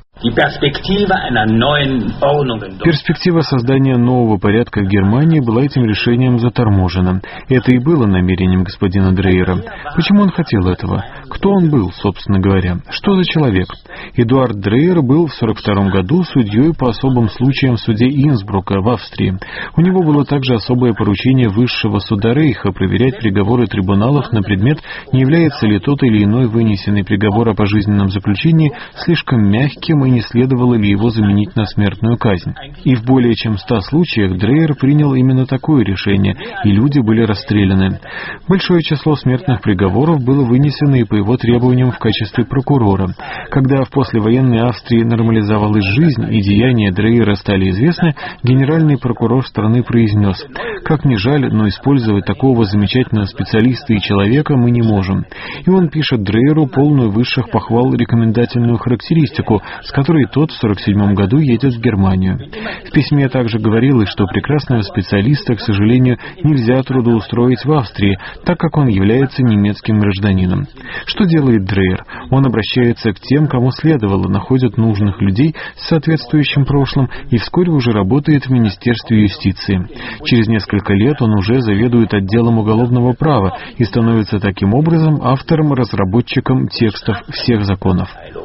Перспектива создания нового порядка в Германии была этим решением заторможена. Это и было намерением господина Дрейера. Почему он хотел этого? Кто он был, собственно говоря? Что за человек? Эдуард Дрейер был в сорок втором году судьей по особым случаям в суде Инсбрука в Австрии. У него было также особое поручение Высшего суда Рейха проверять приговоры трибуналов на предмет, не является ли тот или иной вынесенный приговор о пожизненном заключении слишком мягким и не следовало ли его заменить на смертную казнь. И в более чем ста случаях Дрейер принял именно такое решение, и люди были расстреляны. Большое число смертных приговоров было вынесено и по его требованиям в качестве прокурора. Когда в послевоенной Австрии нормализовалась жизнь и деяния Дрейера стали известны, генеральный прокурор страны произнес: «Как ни жаль, но использовать такого замечательного специалиста и человека мы не можем». И он пишет Дрейеру полную высших похвал рекомендательную характеристику, с которой тот в сорок седьмом году едет в Германию. В письме также говорилось, что прекрасного специалиста, к сожалению, нельзя трудоустроить в Австрии, так как он является немецким гражданином. Что делает Дрейер? Он обращается к тем, кому следовало, находит нужных людей с соответствующим прошлым и вскоре уже работает в Министерстве юстиции. Через несколько лет он уже заведует отделом уголовного права и становится таким образом автором-разработчиком текстов всех законов.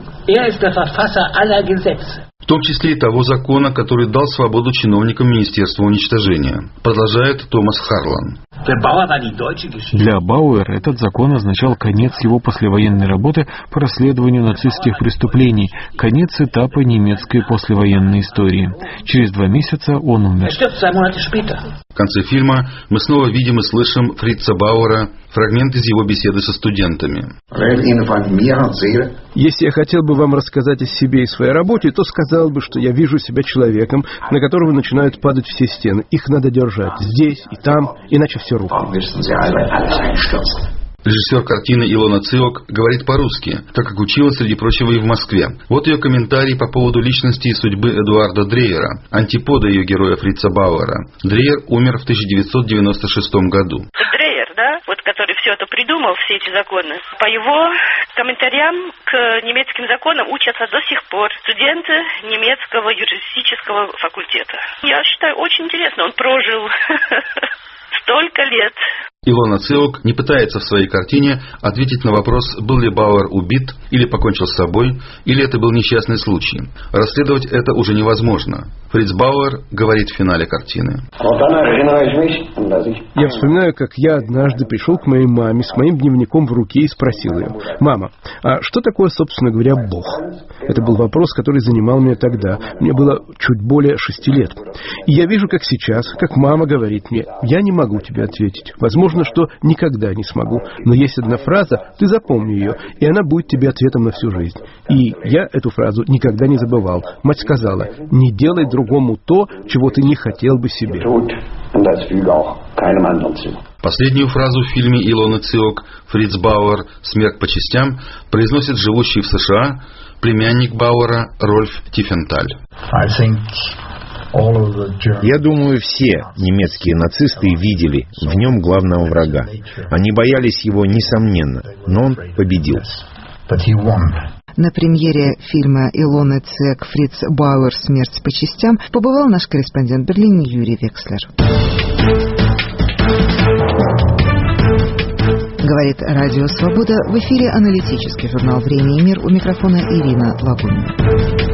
В том числе и того закона, который дал свободу чиновникам Министерства уничтожения. Продолжает Томас Харлан. Для Бауэра этот закон означал конец его послевоенной работы по расследованию нацистских преступлений, конец этапа немецкой послевоенной истории. Через два месяца он умер. В конце фильма мы снова видим и слышим Фрица Бауэра, фрагмент из его беседы со студентами. Если я хотел бы вам рассказать о себе и своей работе, то сказал бы, что я вижу себя человеком, на которого начинают падать все стены. Их надо держать здесь и там, иначе все рухнет. Режиссер картины Илона Циок говорит по-русски, так как училась, среди прочего, и в Москве. Вот ее комментарий по поводу личности и судьбы Эдуарда Дрейера, антипода ее героя Фрица Бауэра. Дрейер умер в тысяча девятьсот девяносто шестом году. Дрейер, да, вот который все это придумал, все эти законы, по его комментариям к немецким законам учатся до сих пор студенты немецкого юридического факультета. Я считаю, очень интересно, он прожил столько лет. Илона Циок не пытается в своей картине ответить на вопрос, был ли Бауэр убит или покончил с собой, или это был несчастный случай. Расследовать это уже невозможно. Фриц Бауэр говорит в финале картины. Я вспоминаю, как я однажды пришел к моей маме с моим дневником в руке и спросил ее: «Мама, а что такое, собственно говоря, Бог?» Это был вопрос, который занимал меня тогда. Мне было чуть более шести лет. И я вижу, как сейчас, как мама говорит мне: «Я не могу тебе ответить. Возможно, что никогда не смогу. Но есть одна фраза, ты запомни ее, и она будет тебе ответом на всю жизнь». И я эту фразу никогда не забывал. Мать сказала: «Не делай другому то, чего ты не хотел бы себе». Последнюю фразу в фильме Илоны Циок «Фриц Бауэр. Смерть по частям» произносит живущий в США племянник Бауэра Рольф Тифенталь. Я думаю, все немецкие нацисты видели в нем главного врага. Они боялись его, несомненно, но он победил. На премьере фильма Илоны Циок «Фриц Бауэр. Смерть по частям» побывал наш корреспондент в Берлине Юрий Векслер. Говорит Радио Свобода, в эфире аналитический журнал «Время и мир», у микрофона Ирина Лагунина.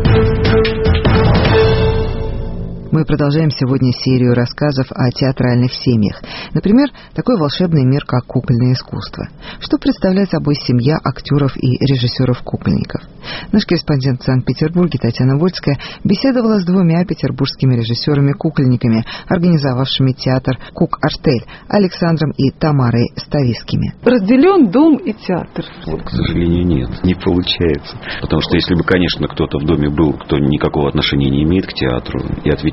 Мы продолжаем сегодня серию рассказов о театральных семьях. Например, такой волшебный мир, как кукольное искусство. Что представляет собой семья актеров и режиссеров-кукольников? Наш корреспондент в Санкт-Петербурге Татьяна Вольская беседовала с двумя петербургскими режиссерами-кукольниками, организовавшими театр «Кук-Артель», Александром и Тамарой Ставискими. Разделен дом и театр? Вот, к сожалению, нет, не получается. Потому что если бы, конечно, кто-то в доме был, кто никакого отношения не имеет к театру и отвечает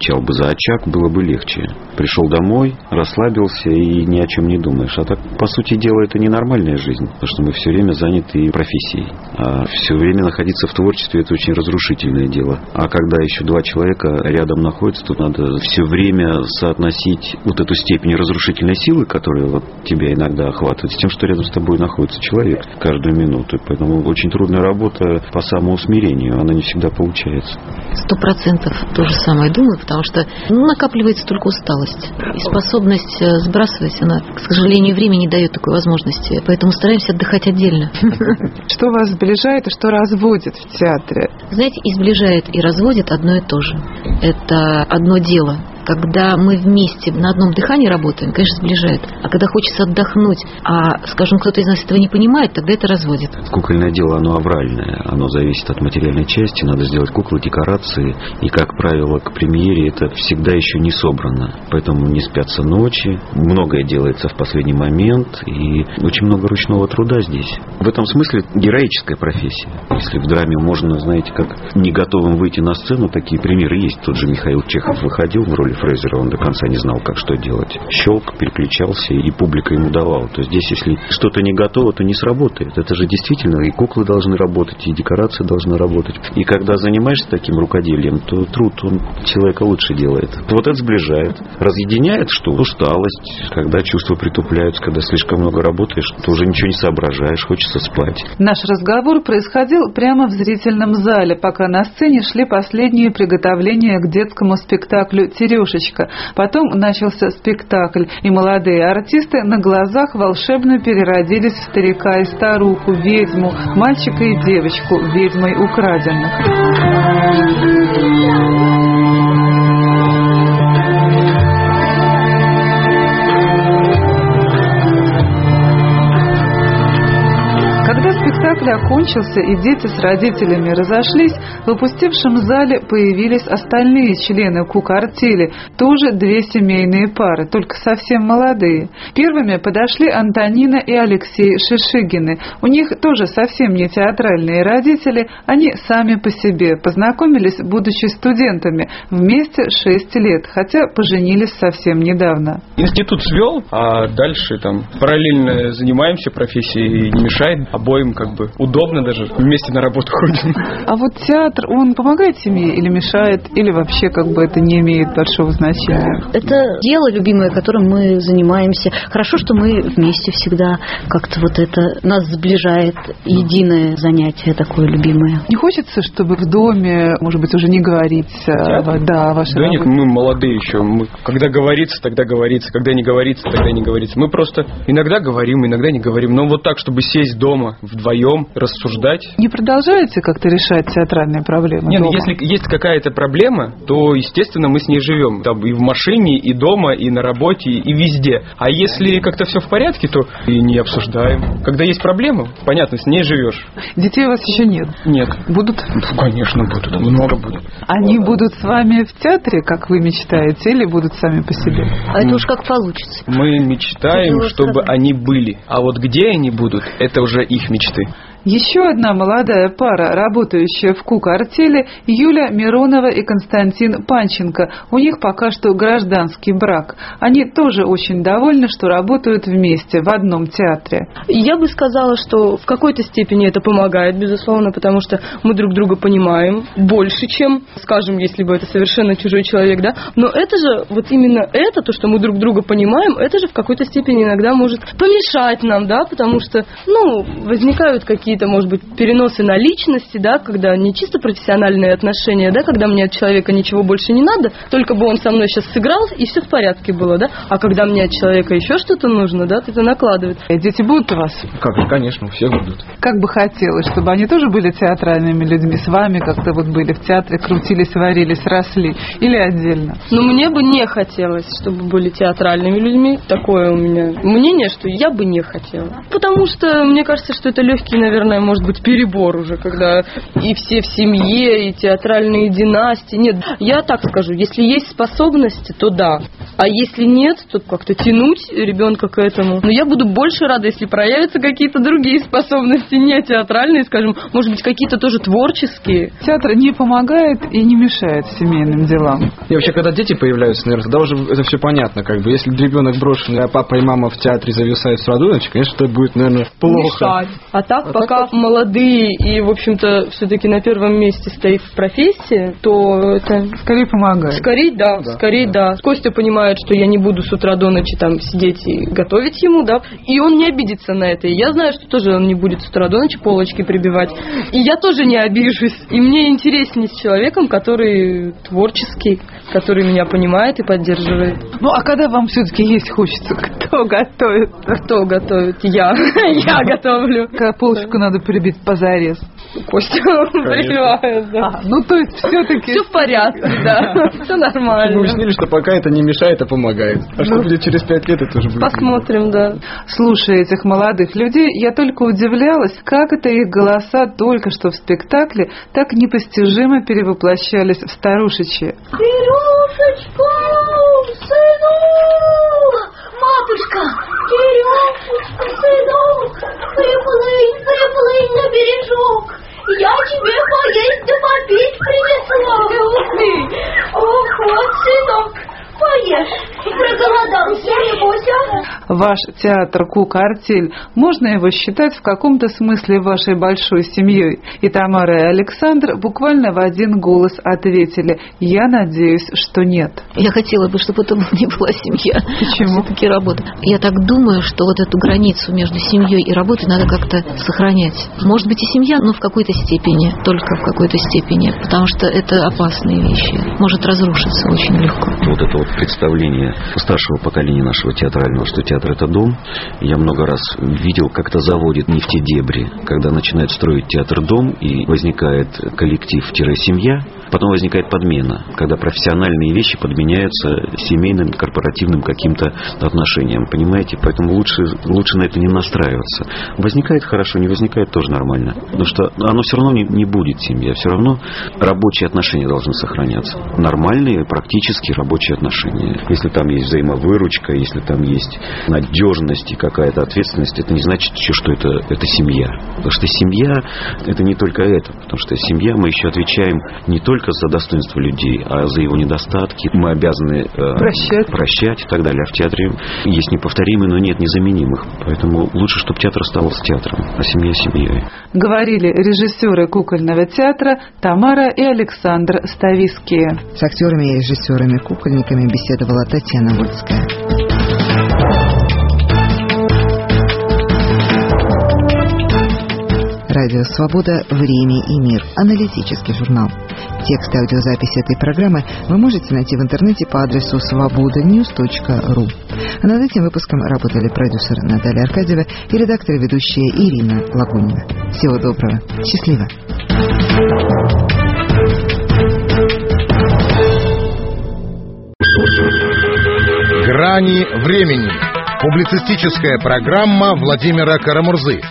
отвечал бы за очаг, было бы легче. Пришел домой, расслабился и ни о чем не думаешь. А так, по сути дела, это ненормальная жизнь, потому что мы все время заняты профессией. А все время находиться в творчестве — это очень разрушительное дело. А когда еще два человека рядом находятся, то надо все время соотносить вот эту степень разрушительной силы, которая вот тебя иногда охватывает, с тем, что рядом с тобой находится человек каждую минуту. Поэтому очень трудная работа по самоусмирению, она не всегда получается. Сто процентов то же самое думаю, потому что ну, накапливается только усталость. И способность сбрасывать, она, к сожалению, время не дает такой возможности. Поэтому стараемся отдыхать отдельно. Что вас сближает и что разводит в театре? Знаете, и сближает, и разводит одно и то же. Это одно дело. Когда мы вместе на одном дыхании работаем, конечно, сближает. А когда хочется отдохнуть, а, скажем, кто-то из нас этого не понимает, тогда это разводит. Кукольное дело, оно авральное. Оно зависит от материальной части. Надо сделать куклы, декорации. И, как правило, к премьере это всегда еще не собрано. Поэтому не спятся ночи. Многое делается в последний момент. И очень много ручного труда здесь. В этом смысле героическая профессия. Если в драме можно, знаете, как не готовым выйти на сцену, такие примеры есть. Тот же Михаил Чехов выходил в роли Фрейзера, он до конца не знал, как что делать. Щелк, переключался, и публика ему давала. То есть здесь, если что-то не готово, то не сработает. Это же действительно и куклы должны работать, и декорации должны работать. И когда занимаешься таким рукоделием, то труд он человека лучше делает. Вот это сближает. Разъединяет, что усталость, когда чувства притупляются, когда слишком много работаешь, то уже ничего не соображаешь, хочется спать. Наш разговор происходил прямо в зрительном зале, пока на сцене шли последние приготовления к детскому спектаклю «Терёшечка». Потом начался спектакль, и молодые артисты на глазах волшебно переродились в старика и старуху, ведьму, мальчика и девочку, ведьмой украденных. Спектакль окончился, и дети с родителями разошлись. В опустевшем зале появились остальные члены Кук-артели, тоже две семейные пары, только совсем молодые. Первыми подошли Антонина и Алексей Шишигины. У них тоже совсем не театральные родители, они сами по себе. Познакомились, будучи студентами, вместе шесть лет, хотя поженились совсем недавно. Институт свел, а дальше там параллельно занимаемся профессией, не мешает обоим, как бы удобно даже, вместе на работу ходим. А вот театр, он помогает семье или мешает, или вообще как бы это не имеет большого значения? Это дело любимое, которым мы занимаемся. Хорошо, что мы вместе всегда, как-то вот это нас сближает, единое занятие такое любимое. Не хочется, чтобы в доме, может быть, уже не говорить Театр? да, о вашей Да работе? нет, мы молодые еще. Мы, когда говорится, тогда говорится. Когда не говорится, тогда не говорится. Мы просто иногда говорим, иногда не говорим. Но вот так, чтобы сесть дома вдвоем, рассуждать. Не продолжаете как-то решать театральные проблемы Нет, дома? если есть какая-то проблема, то, естественно, мы с ней живем. Там и в машине, и дома, и на работе, и везде. А если как-то все в порядке, то и не обсуждаем. Когда есть проблема, понятно, с ней живешь. Детей у вас еще нет? Нет. Будут? Ну, конечно, будут. Много будут. Они будут с вами в театре, как вы мечтаете, или будут сами по себе? А это уж как получится. Мы мечтаем, чтобы они были. А вот где они будут, это уже их мечты. Еще одна молодая пара, работающая в Кук-артели, Юля Миронова и Константин Панченко. У них пока что гражданский брак. Они тоже очень довольны, что работают вместе в одном театре. Я бы сказала, что в какой-то степени это помогает, безусловно, потому что мы друг друга понимаем больше, чем, скажем, если бы это совершенно чужой человек, да. Но это же, вот именно это, то, что мы друг друга понимаем, это же в какой-то степени иногда может помешать нам, да, потому что, ну, возникают какие-то какие-то, может быть, переносы на личности, да, когда не чисто профессиональные отношения, да, когда мне от человека ничего больше не надо, только бы он со мной сейчас сыграл, и все в порядке было, да, а когда мне от человека еще что-то нужно, да, то это накладывает. Дети будут у вас? Как, конечно, у всех будут. Как бы хотелось, чтобы они тоже были театральными людьми, с вами как-то вот были в театре, крутились, варились, росли, или отдельно? Ну, мне бы не хотелось, чтобы были театральными людьми, такое у меня мнение, что я бы не хотела, потому что мне кажется, что это легкий, наверное, может быть, перебор уже, когда и все в семье, и театральные династии. Нет, я так скажу, если есть способности, то да. А если нет, то как-то тянуть ребенка к этому. Но я буду больше рада, если проявятся какие-то другие способности, не театральные, скажем, может быть, какие-то тоже творческие. Театр не помогает и не мешает семейным делам. И вообще, когда дети появляются, наверное, тогда уже это все понятно, как бы. Если ребенок брошенный, а папа и мама в театре зависают с радуновичем, конечно, это будет, наверное, плохо. Мешать. А так, а пока так... молодые и, в общем-то, все-таки на первом месте стоит профессия, то это... Скорее помогает. Скорее, да, да скорее, да. да. Костя понимает, что я не буду с утра до ночи там сидеть и готовить ему, да, и он не обидится на это. И я знаю, что тоже он не будет с утра до ночи полочки прибивать. И я тоже не обижусь. И мне интереснее с человеком, который творческий, который меня понимает и поддерживает. Ну, а когда вам все-таки есть хочется, кто готовит? Кто готовит? Я. Я готовлю. Когда полочку надо прибить позарез. Костя прибивает, да. А, ну, то есть все-таки... Все в порядке, да. Все нормально. Мы уяснили, что пока это не мешает, а помогает. А что будет через пять лет, это уже будет... Посмотрим, да. Слушая этих молодых людей, я только удивлялась, как это их голоса только что в спектакле так непостижимо перевоплощались в старушечьи. Кирюшечка, сынок! Матушка, Кирюшечка, сынок! Приплынь, приплынь на бережок! Я тебе поесть да попить принесла! Ох, вот, сынок! Поешь, проголодался, небось, а? Ваш театр «Кук-Артель», можно его считать в каком-то смысле вашей большой семьей? И Тамара и Александр буквально в один голос ответили: я надеюсь, что нет. Я хотела бы, чтобы это не была семья. Почему? Все-таки работа. Я так думаю, что вот эту границу между семьей и работой надо как-то сохранять. Может быть и семья, но в какой-то степени, только в какой-то степени, потому что это опасные вещи. Может разрушиться очень легко. Вот это вот представление старшего поколения нашего театрального, что театр — это дом. Я много раз видел, как это заводит не в те дебри, когда начинают строить театр-дом, и возникает коллектив-семья, потом возникает подмена, когда профессиональные вещи подменяются семейным, корпоративным каким-то отношением, понимаете? Поэтому лучше, лучше на это не настраиваться. Возникает хорошо, не возникает тоже нормально. Потому что оно все равно не, не будет семья, все равно рабочие отношения должны сохраняться. Нормальные, практически рабочие отношения. Если там есть взаимовыручка, если там есть надежность и какая-то ответственность, это не значит еще, что это, это семья. Потому что семья — это не только это. Потому что семья, мы еще отвечаем не только за достоинство людей, а за его недостатки. Мы обязаны э, прощать. прощать и так далее. А в театре есть неповторимые, но нет незаменимых. Поэтому лучше, чтобы театр оставался театром, а семья — семьей. Говорили режиссеры кукольного театра Тамара и Александр Ставицкие. С актерами и режиссерами-кукольниками беседовала Татьяна Вольская. Радио «Свобода. Время и мир». Аналитический журнал. Текст аудиозаписи этой программы вы можете найти в интернете по адресу свобода ньюс точка ру. А над этим выпуском работали продюсер Наталья Аркадьева и редактор и ведущая Ирина Лагунина. Всего доброго. Счастливо. «Грани времени». Публицистическая программа Владимира Карамурзы.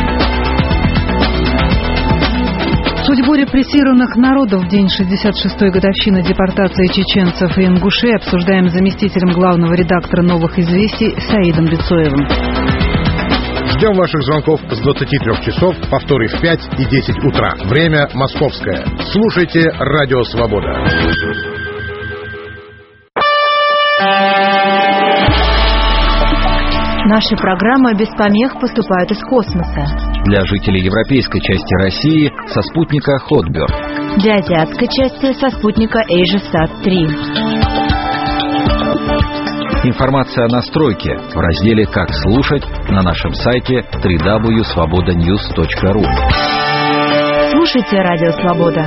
Судьбу репрессированных народов в день шестьдесят шестой годовщины депортации чеченцев и ингушей обсуждаем с заместителем главного редактора «Новых известий» Саидом Бицоевым. Ждем ваших звонков с двадцати трёх часов, повторы в пять и десять утра. Время московское. Слушайте «Радио Свобода». Наши программы без помех поступают из космоса. Для жителей европейской части России со спутника Хотберг. Для азиатской части со спутника Эйжесат три. Информация о настройке в разделе «Как слушать» на нашем сайте дабл ю дабл ю дабл ю точка свобода ньюс точка ру. Слушайте «Радио Свобода».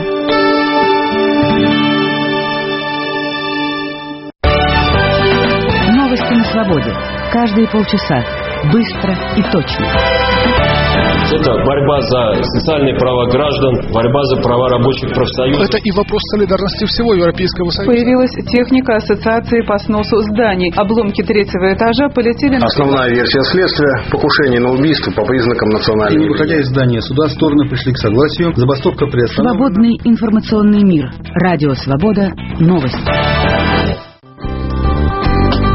Новости на свободе. Каждые полчаса. Быстро и точно. Это борьба за социальные права граждан, борьба за права рабочих профсоюзов. Это и вопрос солидарности всего Европейского Союза. Появилась техника ассоциации по сносу зданий. Обломки третьего этажа полетели на... Основная версия следствия – покушение на убийство по признакам национальной... И, выходя из здания суда, стороны пришли к согласию. Забастовка приостановлена. Свободный информационный мир. Радио Свобода. Новости.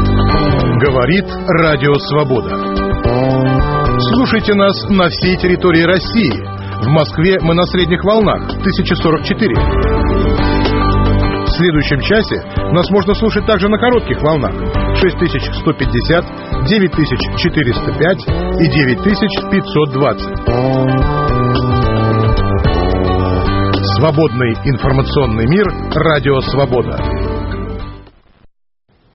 Говорит Радио Свобода. Слушайте нас на всей территории России. В Москве мы на средних волнах тысяча сорок четыре. В следующем часе нас можно слушать также на коротких волнах шесть тысяч сто пятьдесят, девять тысяч четыреста пять и девять тысяч пятьсот двадцать. Свободный информационный мир. Радио Свобода.